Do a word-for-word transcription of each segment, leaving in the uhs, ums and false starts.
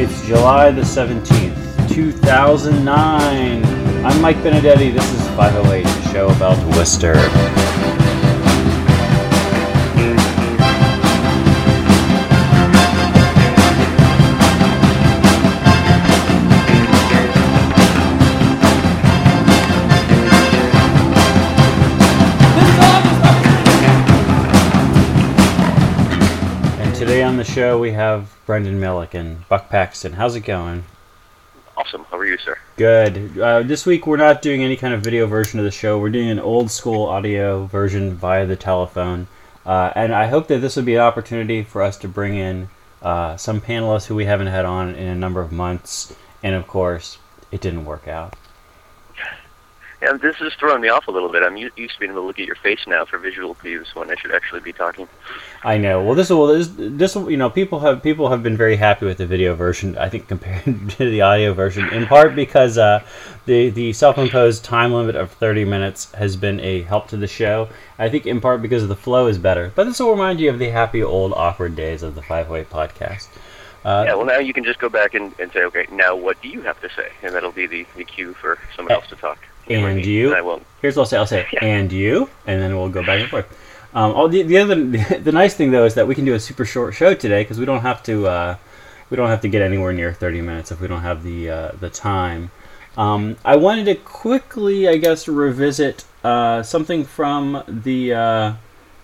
It's July the seventeenth, two thousand nine. I'm Mike Benedetti. This is five oh eight, the show about Worcester. Today on the show we have Brendan Milliken, Buck Paxton. How's it going? Awesome. How are you, sir? Good. Uh, this week we're not doing any kind of video version of the show. We're doing an old school audio version via the telephone. Uh, and I hope that this would be an opportunity for us to bring in uh, some panelists who we haven't had on in a number of months. And of course, it didn't work out. Yeah, this is throwing me off a little bit. I'm used to being able to look at your face now for visual cues when I should actually be talking. I know. Well, this will this this will, you know, people have people have been very happy with the video version, I think, compared to the audio version, in part because uh, the the self-imposed time limit of thirty minutes has been a help to the show. I think in part because the flow is better. But this will remind you of the happy old awkward days of the five oh eight podcast. Uh, yeah, well, now you can just go back and, and say, okay, now what do you have to say? And that'll be the, the cue for someone else to talk. And you. And I won't. Here's what I'll say. I'll say, yeah. And you, and then we'll go back and forth. Um, all the, the other, the nice thing though is that we can do a super short show today because we don't have to, uh, we don't have to get anywhere near thirty minutes if we don't have the uh, the time. Um, I wanted to quickly, I guess, revisit uh, something from the uh,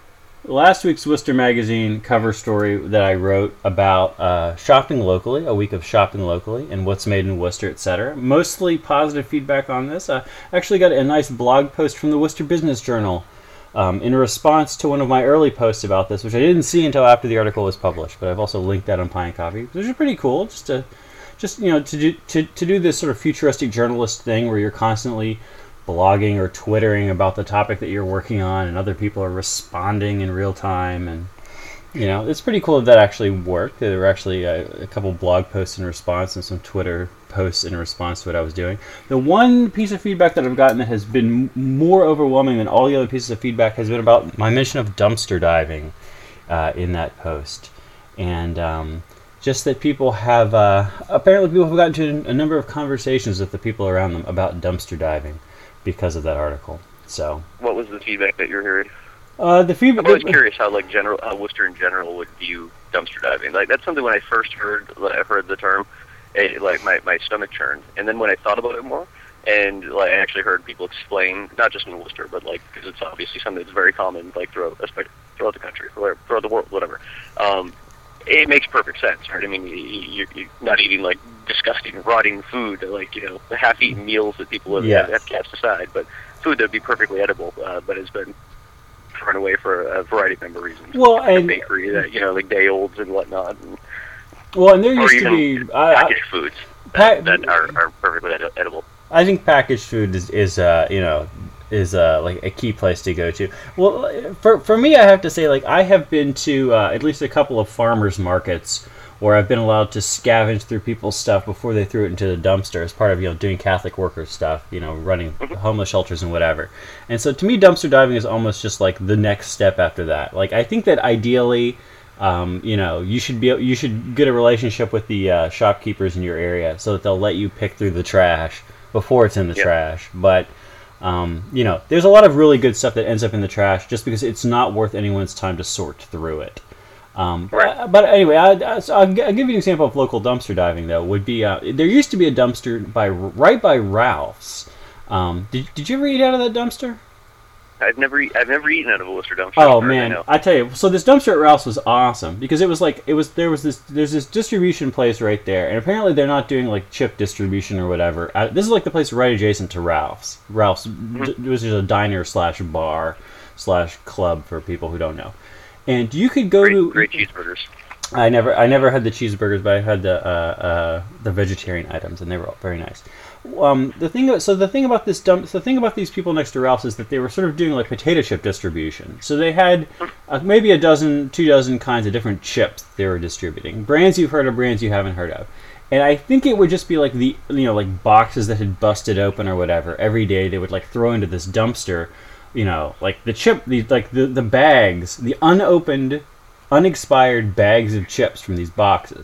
last week's Worcester Magazine cover story that I wrote about uh, shopping locally, a week of shopping locally, and what's made in Worcester, et cetera. Mostly positive feedback on this. I actually got a nice blog post from the Worcester Business Journal um, in response to one of my early posts about this, which I didn't see until after the article was published, but I've also linked that on Pine Coffee, which is pretty cool. Just to, just you know, to do to to do this sort of futuristic journalist thing where you're constantly blogging or twittering about the topic that you're working on, and other people are responding in real time, and you know, it's pretty cool that that actually worked. There were actually a, a couple blog posts in response and some Twitter posts in response to what I was doing. The one piece of feedback that I've gotten that has been more overwhelming than all the other pieces of feedback has been about my mention of dumpster diving uh, in that post, and um, just that people have uh, apparently people have gotten to a number of conversations with the people around them about dumpster diving because of that article. So, what was the feedback that you're hearing? Uh, the feedback. I'm always curious how, like, general, how Worcester in general would view dumpster diving. Like, that's something when I first heard, I heard the term, it, like my, my stomach churned. And then when I thought about it more, and like I actually heard people explain, not just in Worcester, but like, because it's obviously something that's very common, like throughout, throughout the country, or throughout the world, whatever. Um, it makes perfect sense, right? I mean, you, you're not eating like disgusting, rotting food, like, you know, the half-eaten meals that people have, yes. have cast aside, but food that would be perfectly edible, uh, but has been thrown away for a variety of number of reasons. Well, like and bakery, that, you know, like day olds and whatnot. And, well, and there used or even to be uh, packaged foods that, pa- that are, are perfectly ed- edible. I think packaged food is, is uh, you know, is uh, like a key place to go to. Well, for for me, I have to say, like, I have been to uh, at least a couple of farmers markets where I've been allowed to scavenge through people's stuff before they threw it into the dumpster as part of, you know, doing Catholic workers stuff, you know, running homeless shelters and whatever. And so to me, dumpster diving is almost just like the next step after that. Like, I think that ideally, um, you know, you should be you should get a relationship with the uh, shopkeepers in your area so that they'll let you pick through the trash before it's in the yep. trash. But um, you know, there's a lot of really good stuff that ends up in the trash just because it's not worth anyone's time to sort through it. Um, right. But anyway, I, I, so I'll, I'll give you an example of local dumpster diving. Though would be uh, there used to be a dumpster by right by Ralph's. Um, did Did you ever eat out of that dumpster? I've never eat, I've never eaten out of a Worcester dumpster. Oh man, I, I tell you, so this dumpster at Ralph's was awesome because it was like it was there was this there's this distribution place right there, and apparently they're not doing like chip distribution or whatever. Uh, this is like the place right adjacent to Ralph's. Ralph's mm-hmm. d- was just a diner slash bar slash club for people who don't know. And you could go great, to great cheeseburgers. I never, I never had the cheeseburgers, but I had the uh, uh, the vegetarian items, and they were all very nice. Um, the thing, so the thing about this dump, the thing about these people next to Ralph's is that they were sort of doing like potato chip distribution. So they had uh, maybe a dozen, two dozen kinds of different chips they were distributing. Brands you've heard of, brands you haven't heard of. And I think it would just be like the, you know, like boxes that had busted open or whatever. Every day they would like throw into this dumpster. You know, like the chip, the like the, the bags, the unopened, unexpired bags of chips from these boxes.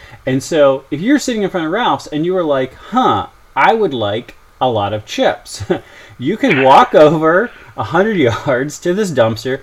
And so if you're sitting in front of Ralph's and you were like, huh, I would like a lot of chips, you could walk over a hundred yards to this dumpster,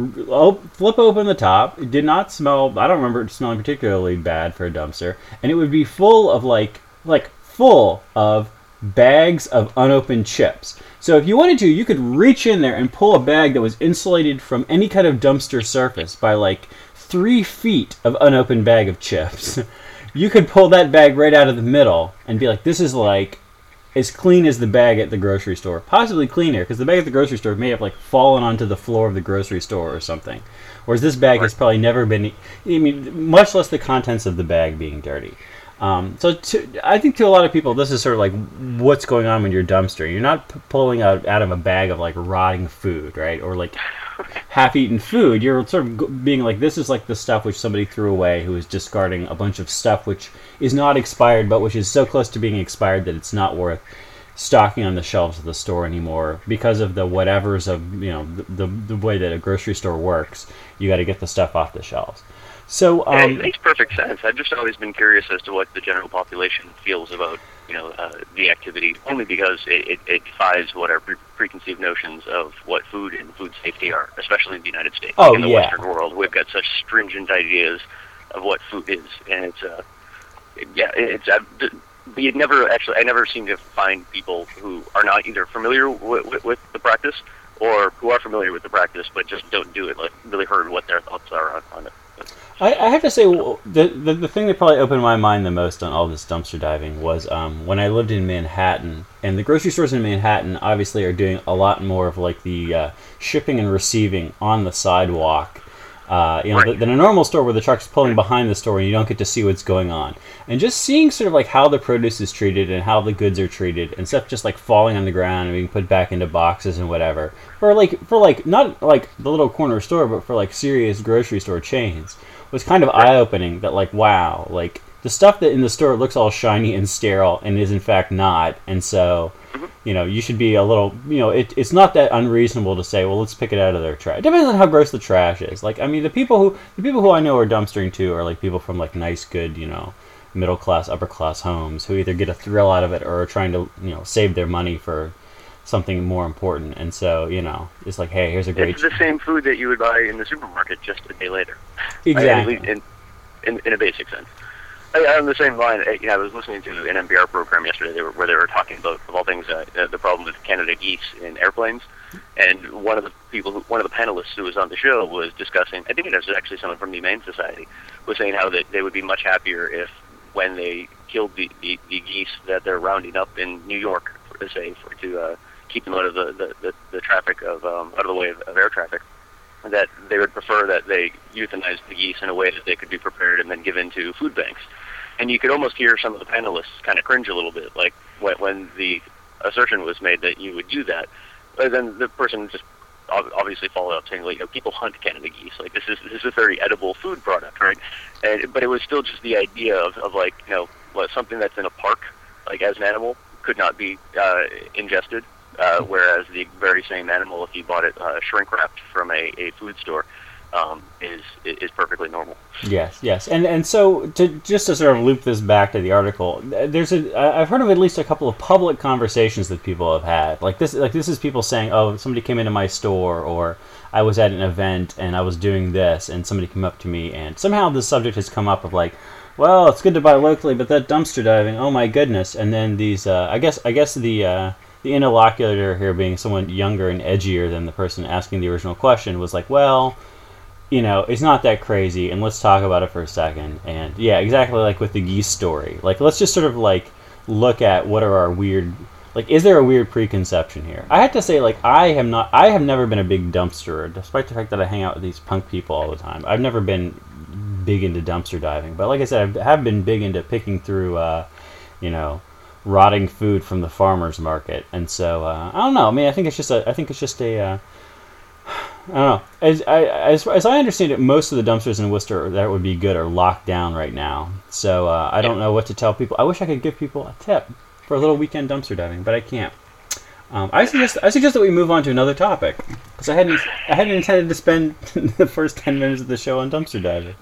flip open the top. It did not smell, I don't remember it smelling particularly bad for a dumpster, and it would be full of like, like full of bags of unopened chips. So if you wanted to, you could reach in there and pull a bag that was insulated from any kind of dumpster surface by like three feet of unopened bag of chips. You could pull that bag right out of the middle and be like, this is like as clean as the bag at the grocery store. Possibly cleaner, because the bag at the grocery store may have like fallen onto the floor of the grocery store or something. Whereas this bag has probably never been, I mean, much less the contents of the bag being dirty. Um, so to, I think to a lot of people, this is sort of like what's going on when you're dumpstering. You're not p- pulling out, out of a bag of like rotting food, right? Or like half-eaten food. You're sort of g- being like, this is like the stuff which somebody threw away who is discarding a bunch of stuff which is not expired, but which is so close to being expired that it's not worth stocking on the shelves of the store anymore because of the whatevers of, you know, the, the, the way that a grocery store works. You got to get the stuff off the shelves. So um, yeah, it makes perfect sense. I've just always been curious as to what the general population feels about, you know, uh, the activity, only because it, it, it defies what our pre- preconceived notions of what food and food safety are, especially in the United States. Oh, in the yeah. Western world, we've got such stringent ideas of what food is, and it's, uh, it, yeah, it's, uh, but you never actually, I never seem to find people who are not either familiar with, with, with the practice or who are familiar with the practice but just don't do it. Like, really heard what their thoughts are on, on it. I, I have to say, the, the the thing that probably opened my mind the most on all this dumpster diving was um, when I lived in Manhattan, and the grocery stores in Manhattan obviously are doing a lot more of like the uh, shipping and receiving on the sidewalk, uh, you know, right. than a normal store where the truck's pulling behind the store and you don't get to see what's going on. And just seeing sort of like how the produce is treated and how the goods are treated, and stuff just like falling on the ground and being put back into boxes and whatever, for like for like not like the little corner store, but for like serious grocery store chains, was kind of eye-opening. That like, wow, like the stuff that in the store looks all shiny and sterile and is in fact not. And so, you know, you should be a little, you know, it, it's not that unreasonable to say, well, let's pick it out of their trash. It depends on how gross the trash is. Like, I mean, the people who the people who I know are dumpstering too are like people from like nice, good, you know, middle class, upper class homes who either get a thrill out of it or are trying to, you know, save their money for something more important. And so, you know, it's like, hey, here's a great... It's the same food that you would buy in the supermarket just a day later. Exactly. I, in, in, in a basic sense. I, on the same line, I, you know, I was listening to an N P R program yesterday they were, where they were talking about, of all things, uh, the problem with Canada geese in airplanes. And one of the people, who, one of the panelists who was on the show was discussing, I think it was actually someone from the Humane Society, was saying how that they would be much happier if when they killed the, the, the geese that they're rounding up in New York, for, say, for, to uh, keep them out of the, the, the, the traffic of, um, out of the way of, of air traffic, that they would prefer that they euthanize the geese in a way that they could be prepared and then given to food banks. And you could almost hear some of the panelists kind of cringe a little bit, like when, when the assertion was made that you would do that. But then the person just obviously followed up saying, like, you know, people hunt Canada geese. Like, this is this is a very edible food product, right? And but it was still just the idea of, of like, you know, what, something that's in a park, like as an animal, could not be uh, ingested. Uh, whereas the very same animal, if you bought it uh, shrink wrapped from a, a food store, um, is is perfectly normal. Yes, yes, and and so to just to sort of loop this back to the article, there's a I've heard of at least a couple of public conversations that people have had. Like this, like this is people saying, "Oh, somebody came into my store," or "I was at an event and I was doing this, and somebody came up to me," and somehow the subject has come up of like, "Well, it's good to buy locally, but that dumpster diving, oh my goodness!" And then these, uh, I guess, I guess the uh, the interlocutor here, being someone younger and edgier than the person asking the original question, was like, "Well, you know, it's not that crazy, and let's talk about it for a second." And yeah, exactly like with the geese story. Like, let's just sort of like look at what are our weird, like, is there a weird preconception here? I have to say, like, I have not, I have never been a big dumpsterer, despite the fact that I hang out with these punk people all the time. I've never been big into dumpster diving, but like I said, I have been big into picking through, uh, you know, rotting food from the farmer's market. And so, uh, I don't know. I mean, I think it's just a, I think it's just a, uh, I don't know. As I as, as I understand it, most of the dumpsters in Worcester that would be good are locked down right now. So uh, I don't know what to tell people. I wish I could give people a tip for a little weekend dumpster diving, but I can't. Um, I suggest I suggest that we move on to another topic, because I hadn't I hadn't intended to spend the first ten minutes of the show on dumpster diving.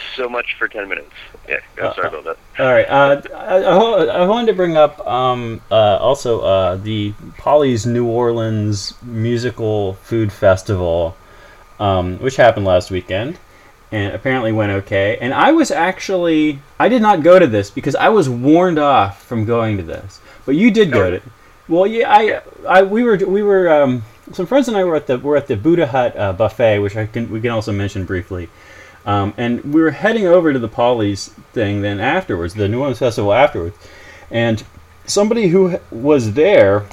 so much for ten minutes. Yeah, I'm sorry about that. All right. Uh, I, I, I wanted to bring up um, uh, also uh, the Polly's New Orleans Musical Food Festival, um, which happened last weekend, and apparently went okay. And I was actually, I did not go to this because I was warned off from going to this. But you did go to it. Well, yeah, I, I, we were, we were, um, some friends and I were at the, were at the Buddha Hut uh, buffet, which I can, we can also mention briefly. Um, and we were heading over to the Polly's thing then afterwards, the New Orleans Festival afterwards. And somebody who was there,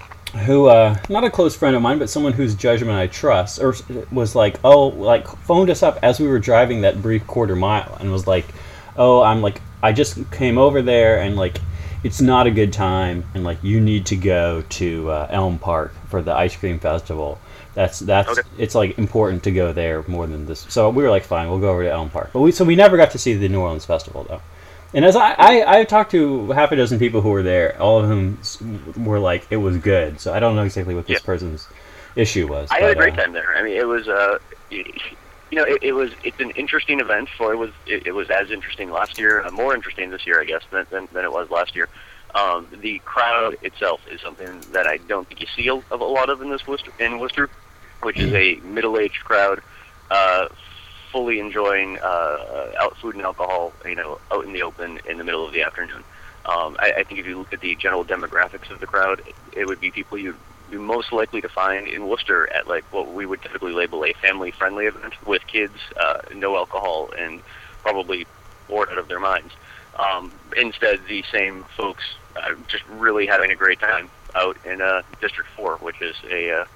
who, uh, not a close friend of mine, but someone whose judgment I trust, or was like, oh, like, phoned us up as we were driving that brief quarter mile and was like, oh, I'm like, I just came over there and like, it's not a good time, and like you need to go to uh, Elm Park for the ice cream festival. That's that's okay. It's like important to go there more than this. So we were like, fine, we'll go over to Elm Park. But we so we never got to see the New Orleans Festival though. And as I I, I talked to half a dozen people who were there, all of whom were like it was good. So I don't know exactly what this yeah. person's issue was. I but, had a great uh, time there. I mean, it was uh, you know, it, it was it's an interesting event. For it was it, it was as interesting last year, uh, more interesting this year, I guess, than than, than it was last year. Um, the crowd itself is something that I don't think you see a, a lot of in this Worcester, in Worcester, which is a middle-aged crowd, uh, fully enjoying uh, out food and alcohol, you know, out in the open in the middle of the afternoon. Um, I, I think if you look at the general demographics of the crowd, it, it would be people you'd be most likely to find in Worcester at like what we would typically label a family-friendly event with kids, uh, no alcohol, and probably bored out of their minds. Um, instead, the same folks uh, just really having a great time out in uh, District Four, which is a uh,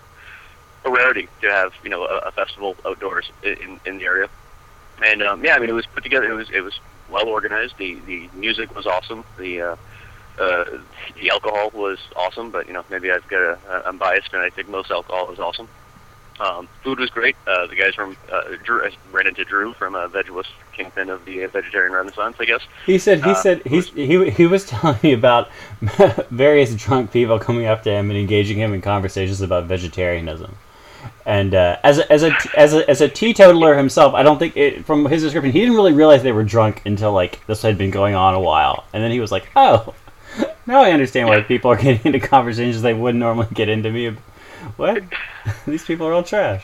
a rarity to have, you know, a, a festival outdoors in, in the area. And um, yeah, I mean, it was put together. It was it was well organized. The the music was awesome. The uh, uh, the alcohol was awesome. But you know, maybe I've got a, I'm biased, and I think most alcohol is awesome. Um, food was great. Uh, the guys from uh, Drew, I ran into Drew from uh, VegWest, kingpin of the uh, Vegetarian Renaissance, I guess. He said he uh, said he's, he he was telling me about various drunk people coming up to him and engaging him in conversations about vegetarianism. And uh, as a, as a as a as a teetotaler himself, I don't think it, from his description he didn't really realize they were drunk until like this had been going on a while, and then he was like, "Oh, now I understand why people are getting into conversations they wouldn't normally get into me." What? These people are all trash.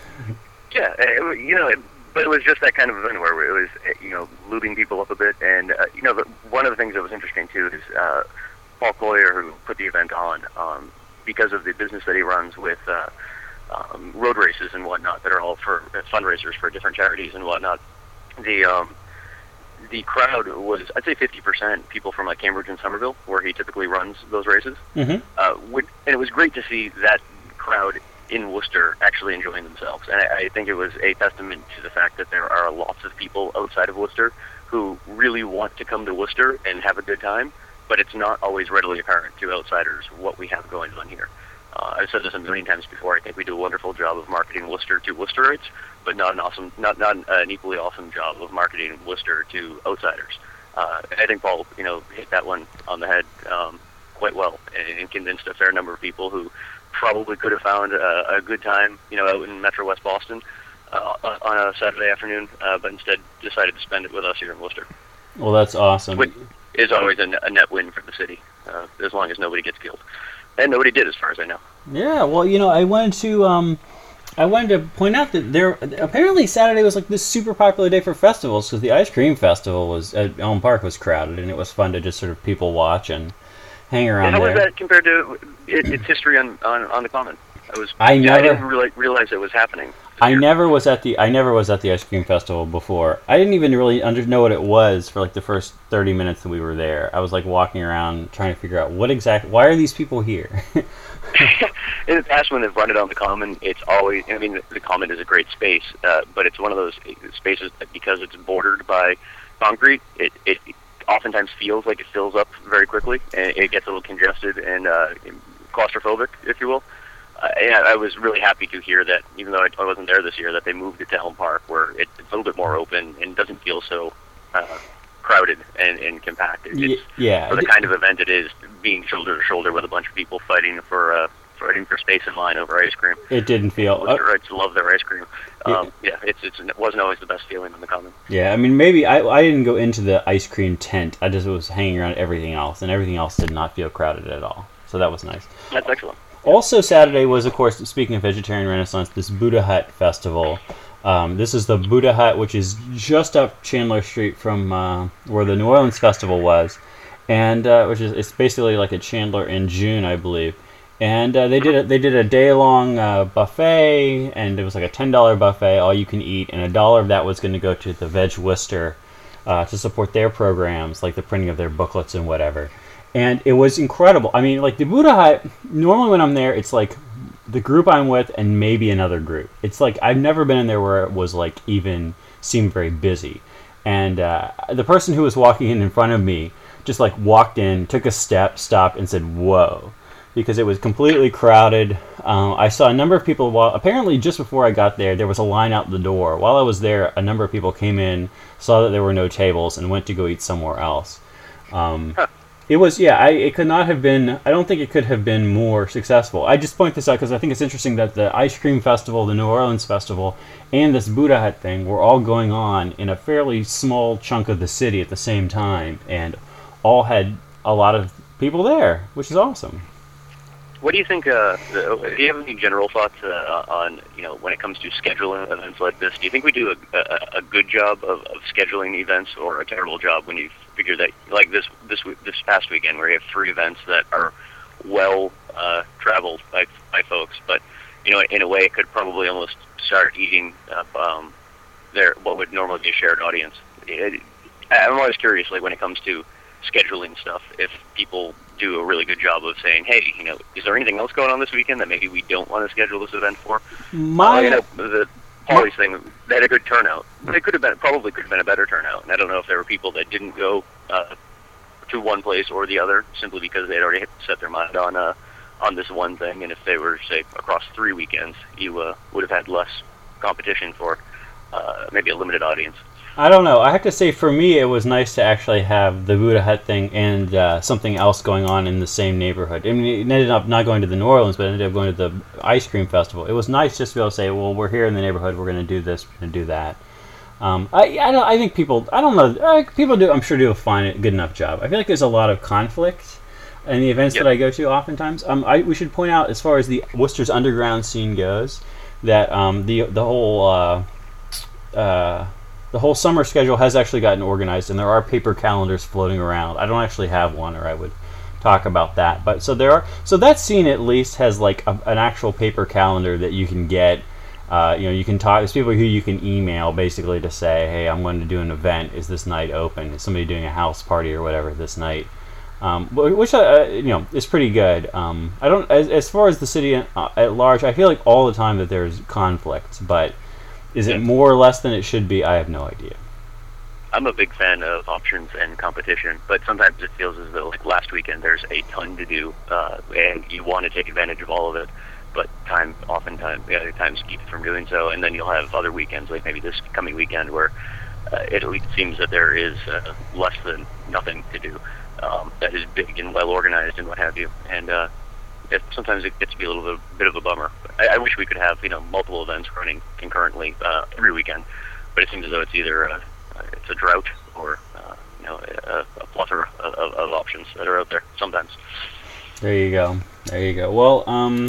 Yeah, it, you know, it, but it was just that kind of event where it was, you know, lubing people up a bit, and uh, you know, the, one of the things that was interesting too is uh, Paul Collier, who put the event on, um, because of the business that he runs with. Uh, Um, road races and whatnot that are all for uh, fundraisers for different charities and whatnot. The um, the crowd was, I'd say, fifty percent people from like Cambridge and Somerville, where he typically runs those races. Mm-hmm. Uh, would, and it was great to see that crowd in Worcester actually enjoying themselves. And I, I think it was a testament to the fact that there are lots of people outside of Worcester who really want to come to Worcester and have a good time, but it's not always readily apparent to outsiders what we have going on here. Uh, I've said this a million times before. I think we do a wonderful job of marketing Worcester to Worcesterites, but not an awesome, not not an equally awesome job of marketing Worcester to outsiders. Uh, I think Paul, you know, hit that one on the head um, quite well, and, and convinced a fair number of people who probably could have found a, a good time, you know, out in Metro West Boston uh, on a Saturday afternoon, uh, but instead decided to spend it with us here in Worcester. Well, that's awesome. Which is always a, a net win for the city, uh, as long as nobody gets killed. And nobody did, as far as I know. Yeah, well, you know, I wanted to, um, I wanted to point out that there apparently Saturday was like this super popular day for festivals because the ice cream festival was at Elm Park was crowded, and it was fun to just sort of people watch and hang around. And how there. was that compared to it, its history on, on, on the Common? I was I yeah, never I didn't really realize it was happening. I year. never was at the I never was at the ice cream festival before. I didn't even really under, know what it was for like the first thirty minutes that we were there. I was like walking around trying to figure out what exactly why are these people here. In the past, when they've run it on the Common, it's always, I mean, the Common is a great space, uh, but it's one of those spaces that because it's bordered by concrete, it, it oftentimes feels like it fills up very quickly, and it gets a little congested and uh, claustrophobic, if you will. Uh, and I was really happy to hear that, even though I wasn't there this year, that they moved it to Elm Park, where it's a little bit more open and doesn't feel so uh, crowded and, and compacted. It's, yeah. for the kind of event it is, being shoulder to shoulder with a bunch of people fighting for uh, fighting for space in line over ice cream. It didn't feel. Wosterites uh, love their ice cream. Um, yeah, yeah it's, it's it wasn't always the best feeling on the common. Yeah, I mean, maybe I I didn't go into the ice cream tent. I just was hanging around everything else, and everything else did not feel crowded at all. So that was nice. That's excellent. Also, Saturday was, of course, speaking of Vegetarian Renaissance, this Buddha Hut Festival. Um, this is the Buddha Hut, which is just up Chandler Street from uh, where the New Orleans Festival was, and uh, which is it's basically like a Chandler in June, I believe. And uh, they did a, they did a day long uh, buffet, and it was like a ten dollar buffet, all you can eat, and a dollar of that was going to go to the Veg Worcester uh, to support their programs, like the printing of their booklets and whatever. And it was incredible. I mean, like the Buddha Hut. Normally, when I'm there, it's like the group I'm with and maybe another group. It's like I've never been in there where it was like even seemed very busy. And uh, the person who was walking in in front of me just like walked in, took a step, stopped, and said, "Whoa," because it was completely crowded. Um, I saw a number of people. While apparently just before I got there, there was a line out the door. While I was there, a number of people came in, saw that there were no tables, and went to go eat somewhere else. Um, huh. It was, yeah, I, it could not have been, I don't think it could have been more successful. I just point this out because I think it's interesting that the Ice Cream Festival, the New Orleans Festival, and this Buddha Hut thing were all going on in a fairly small chunk of the city at the same time, and all had a lot of people there, which is awesome. What do you think, uh, the, do you have any general thoughts uh, on, you know, when it comes to scheduling events like this? Do you think we do a, a, a good job of, of scheduling events, or a terrible job when you figure that, like this this this past weekend, where you have three events that are well uh, traveled by by folks, but, you know, in a way it could probably almost start eating up um, their, what would normally be a shared audience. It, I'm always curious, like, when it comes to scheduling stuff, if people do a really good job of saying, hey, you know, is there anything else going on this weekend that maybe we don't want to schedule this event for? My, uh, you know, the Polly's thing, they had a good turnout. It could have been, probably could have been a better turnout. And I don't know if there were people that didn't go uh, to one place or the other simply because they'd already set their mind on uh, on this one thing. And if they were, say, across three weekends, you uh, would have had less competition for uh, maybe a limited audience. I don't know. I have to say, for me, it was nice to actually have the Buddha Hut thing and uh, something else going on in the same neighborhood. I mean, it ended up not going to the New Orleans, but it ended up going to the Ice Cream Festival. It was nice just to be able to say, well, we're here in the neighborhood, we're going to do this, we're going to do that. Um, I I, don't, I think people, I don't know, uh, people do, I'm sure do a fine, good enough job. I feel like there's a lot of conflict in the events yep. that I go to oftentimes. Um, I, we should point out, as far as the Worcester's underground scene goes, that um, the, the whole... Uh, uh, The whole summer schedule has actually gotten organized, and there are paper calendars floating around. I don't actually have one, or I would talk about that. But so there are. So that scene at least has like a, an actual paper calendar that you can get. Uh, you know, you can talk. There's people who you can email basically to say, "Hey, I'm going to do an event. Is this night open? Is somebody doing a house party or whatever this night?" Um, which uh, you know is pretty good. Um, I don't. As, as far as the city at, uh, at large, I feel like all the time that there's conflicts, but. Is it more or less than it should be? I have no idea. I'm a big fan of options and competition, but sometimes it feels as though, like last weekend, there's a ton to do, uh, and you want to take advantage of all of it, but time, oftentimes, yeah, times keep you from doing so, and then you'll have other weekends, like maybe this coming weekend, where uh, it at least seems that there is uh, less than nothing to do um, that is big and well organized and what have you, and uh, It, sometimes it gets to be a little bit, bit of a bummer. I, I wish we could have, you know, multiple events running concurrently uh, every weekend, but it seems as though it's either uh, it's a drought or uh, you know a, a plethora of, of, of options that are out there sometimes. There you go. There you go. Well, um,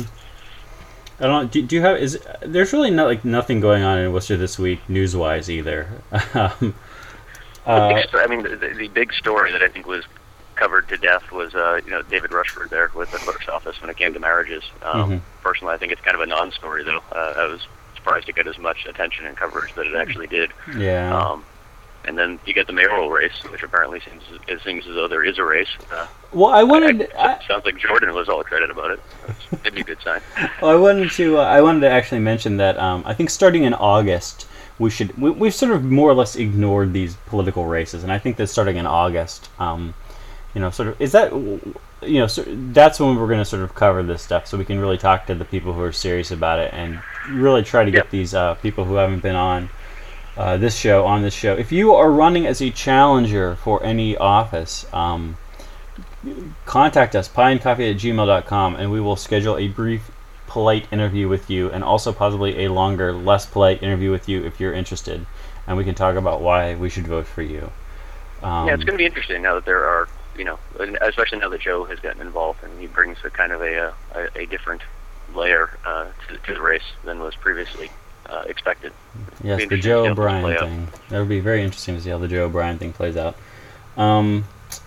I don't. Do, do you have? Is there's really not like nothing going on in Worcester this week, news wise either. um, uh, the big sto- I mean, the, the big story that I think was covered to death was, uh, you know, David Rushford there with the clerk's office when it came to marriages. Um, mm-hmm. Personally, I think it's kind of a non-story, though. Uh, I was surprised it got as much attention and coverage that it actually did. Yeah. Um, and then you get the mayoral race, which apparently seems it seems as though there is a race. Uh, well, I wanted. I, I, it sounds like Jordan was all excited about it. That'd be a good sign. Well, I wanted to. Uh, I wanted to actually mention that um, I think starting in August. We should. We, we've sort of more or less ignored these political races, and I think that starting in August. Um, You know, sort of, is that, you know, so that's when we're going to sort of cover this stuff so we can really talk to the people who are serious about it and really try to get yep. these uh, people who haven't been on uh, this show on this show. If you are running as a challenger for any office, um, contact us, pie and coffee at gmail dot com, and we will schedule a brief, polite interview with you, and also possibly a longer, less polite interview with you if you're interested, and we can talk about why we should vote for you. Um, yeah, it's going to be interesting now that there are, you know, especially now that Joe has gotten involved, and he brings a kind of a a, a different layer uh, to, to the race than was previously uh, expected. Yes, the Joe O'Brien thing. That would be very interesting to see how the Joe O'Brien thing plays out. Um,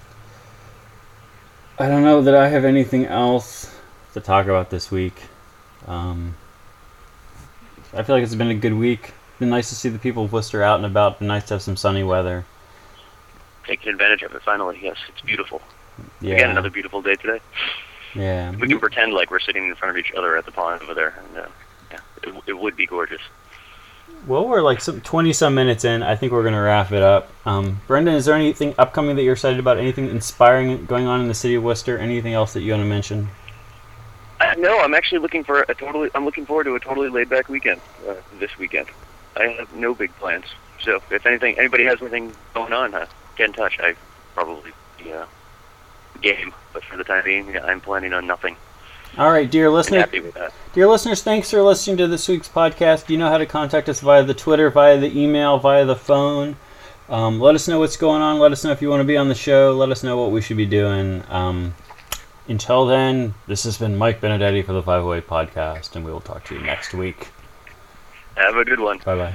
I don't know that I have anything else to talk about this week. Um, I feel like it's been a good week. It's been nice to see the people of Worcester out and about. It's been nice to have some sunny weather. Taking advantage of it finally. Yes, it's beautiful. Yeah. Again, another beautiful day today. Yeah. We can pretend like we're sitting in front of each other at the pond over there, and uh, yeah, it, it would be gorgeous. Well, we're like some twenty some minutes in. I think we're going to wrap it up. Um, Brendan, is there anything upcoming that you're excited about? Anything inspiring going on in the city of Worcester? Anything else that you want to mention? Uh, no, I'm actually looking for a totally. I'm looking forward to a totally laid back weekend uh, this weekend. I have no big plans. So if anything, anybody has anything going on, uh, get in touch. I probably be uh, game, but for the time being, yeah, I'm planning on nothing. All right, dear listeners. Happy with that. Dear listeners, thanks for listening to this week's podcast. You know how to contact us via the Twitter, via the email, via the phone. Um, let us know what's going on. Let us know if you want to be on the show. Let us know what we should be doing. Um, until then, this has been Mike Benedetti for the five oh eight Podcast, and we will talk to you next week. Have a good one. Bye-bye.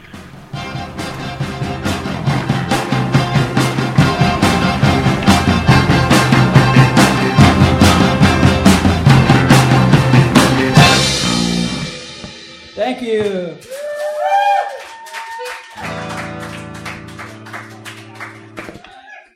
Thank you.